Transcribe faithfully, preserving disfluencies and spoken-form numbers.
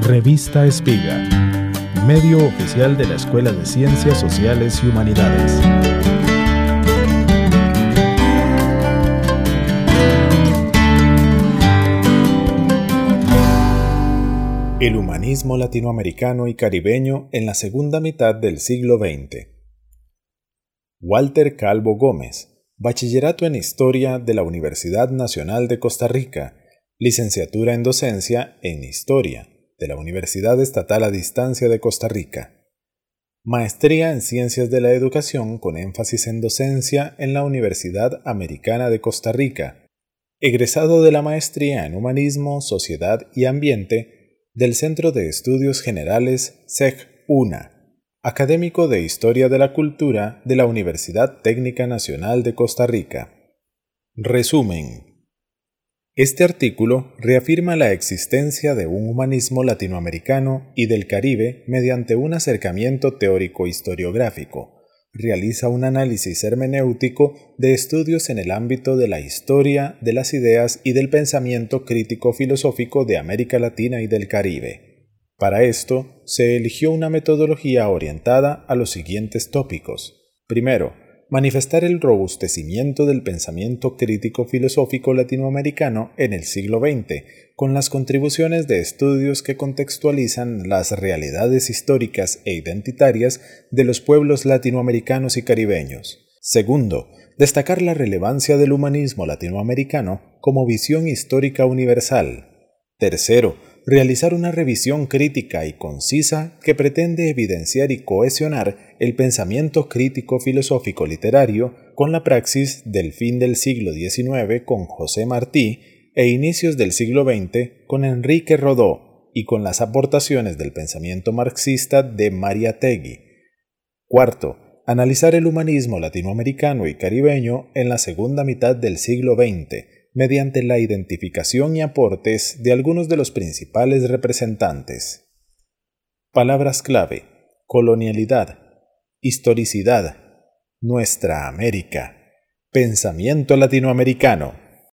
Revista Espiga, medio oficial de la Escuela de Ciencias Sociales y Humanidades. El humanismo latinoamericano y caribeño en la segunda mitad del siglo veinte. Walter Calvo Gómez, Bachillerato en Historia de la Universidad Nacional de Costa Rica, Licenciatura en Docencia en Historia de la Universidad Estatal a Distancia de Costa Rica. Maestría en Ciencias de la Educación con énfasis en Docencia en la Universidad Americana de Costa Rica. Egresado de la Maestría en Humanismo, Sociedad y Ambiente del Centro de Estudios Generales C E G U N A. Académico de Historia de la Cultura de la Universidad Técnica Nacional de Costa Rica. Resumen. Este artículo reafirma la existencia de un humanismo latinoamericano y del Caribe mediante un acercamiento teórico-historiográfico. Realiza un análisis hermenéutico de estudios en el ámbito de la historia, de las ideas y del pensamiento crítico-filosófico de América Latina y del Caribe. Para esto, se eligió una metodología orientada a los siguientes tópicos. Primero, manifestar el robustecimiento del pensamiento crítico-filosófico latinoamericano en el siglo veinte, con las contribuciones de estudios que contextualizan las realidades históricas e identitarias de los pueblos latinoamericanos y caribeños. Segundo, destacar la relevancia del humanismo latinoamericano como visión histórica universal. Tercero, realizar una revisión crítica y concisa que pretende evidenciar y cohesionar el pensamiento crítico-filosófico literario con la praxis del fin del siglo diecinueve con José Martí e inicios del siglo veinte con Enrique Rodó y con las aportaciones del pensamiento marxista de Mariátegui. Cuarto, analizar el humanismo latinoamericano y caribeño en la segunda mitad del siglo veinte, mediante la identificación y aportes de algunos de los principales representantes. Palabras clave: colonialidad, historicidad, nuestra América, pensamiento latinoamericano.